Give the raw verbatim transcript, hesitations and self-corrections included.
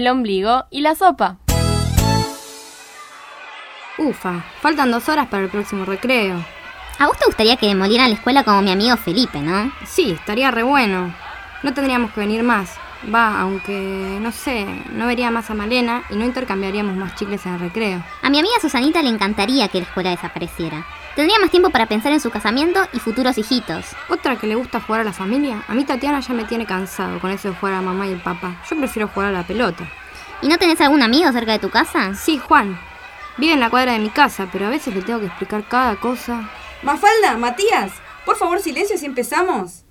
el ombligo y la sopa. Ufa, faltan dos horas para el próximo recreo. A vos te gustaría que demolieran la escuela como mi amigo Felipe, ¿no? Sí, estaría re bueno. No tendríamos que venir más. Va, aunque, no sé, no vería más a Malena y no intercambiaríamos más chicles en el recreo. A mi amiga Susanita le encantaría que la escuela desapareciera. Tendría más tiempo para pensar en su casamiento y futuros hijitos. ¿Otra que le gusta jugar a la familia? A mí Tatiana ya me tiene cansado con eso de jugar a la mamá y el papá. Yo prefiero jugar a la pelota. ¿Y no tenés algún amigo cerca de tu casa? Sí, Juan. Vive en la cuadra de mi casa, pero a veces le tengo que explicar cada cosa. Mafalda, Matías, por favor silencio si empezamos.